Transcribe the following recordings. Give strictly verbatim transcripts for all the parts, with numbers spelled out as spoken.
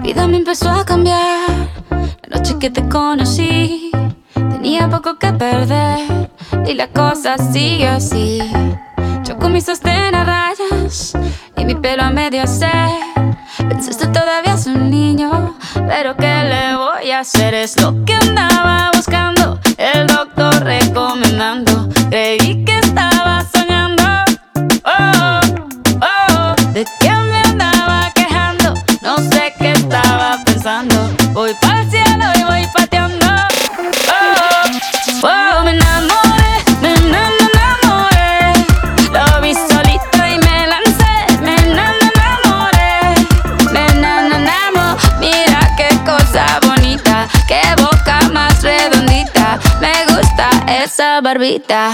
vida me empezó a cambiar. La noche que te conocí, tenía poco que perder y la cosa sigue así. Yo con mi sostén a rayas y mi pelo a medio hacer. Pensaste todavía es un niño, pero ¿qué le voy a hacer? Es lo que andaba buscando, el doctor recomendando. Creí que estaba soñando, oh, oh, de que me andaba quejando. No sé qué estaba pensando. Voy pa'l cielo y voy pateando, oh, oh, me enamoré, me enamoré. Lo vi solito y me lancé, me enamoré, me enamoré. Mira qué cosa bonita, qué boca más redondita. Me gusta esa barbita.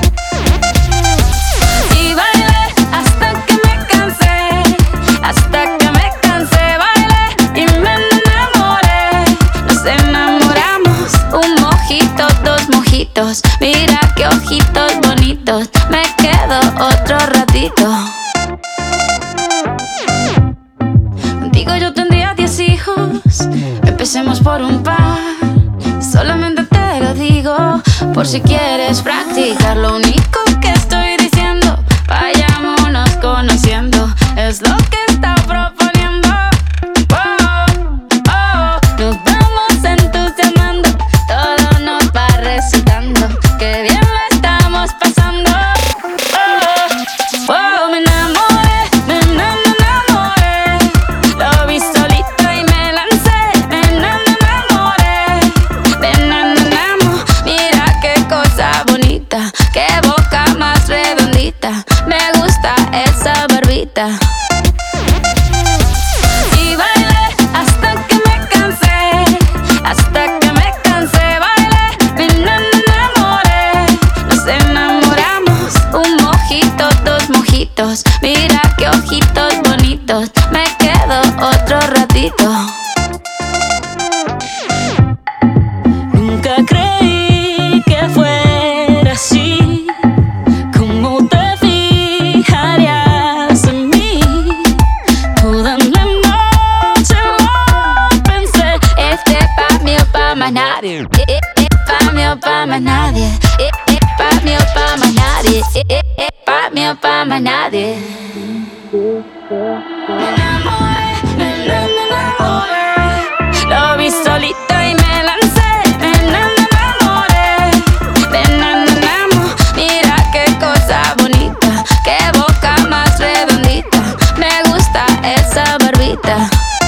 Y bailé hasta que me cansé, hasta que me cansé. Bailé y me enamoré. Nos enamoramos, un mojito, dos mojitos. Mira qué ojitos bonitos. Me quedo otro ratito. Contigo yo tendría diez hijos. Empecemos por un par. Solamente te lo digo por si quieres practicar. Lo único que estoy diciendo, vayámonos conociendo. Es lo que está proponiendo. Oh, oh, nos vamos entusiasmando. Todo nos va resultando. Qué bien la estamos pasando. Oh, oh, me enamoré, me enamoré. Lo vi solito y me lancé. Me enamoré, me enamoré. Mira qué cosa bonita, qué boca más redondita. Me gusta esa barbita. Y bailé hasta que me cansé, hasta que me cansé. Bailé, me enamoré. Nos enamoramos, un mojito, dos mojitos. Mira qué ojitos bonitos. Me quedo otro ratito. Nunca creí que fuera así, cómo te fijarías en mí. Toda la noche lo pensé. Este pa' mí o pa' más nadie. Eh, eh, eh, pa' mí o pa' más nadie. Eh, eh, pa' mí o pa' más nadie. Eh, eh, eh, pa' mí o pa' más nadie. Me enamoré, me enamoré. Lo vi solito y me lancé. Me enamoré, me enamoré. Mira qué cosa bonita, qué boca más redondita. Me gusta esa barbita.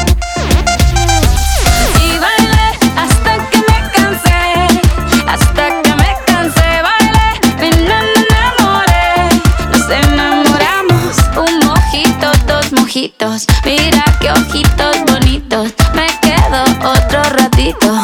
Y bailé hasta que me cansé, hasta que me cansé. Bailé, me enamoré. Nos enamoramos, un mojito, dos mojitos. Mira qué ojitos bonitos. Me quedo otro ratito.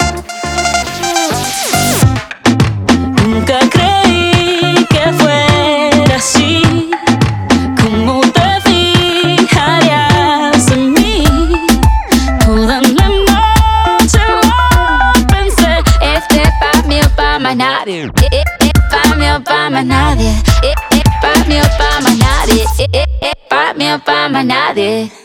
Nunca creí que fuera así, cómo te fijarías en mí. Toda la noche lo pensé. Este pa' mí o pa' más nadie. Eh, eh, eh, pa' mí o pa' más nadie. Eh, eh, pa' mí o pa' más nadie. Eh, eh, eh, pa' mí o pa' más nadie.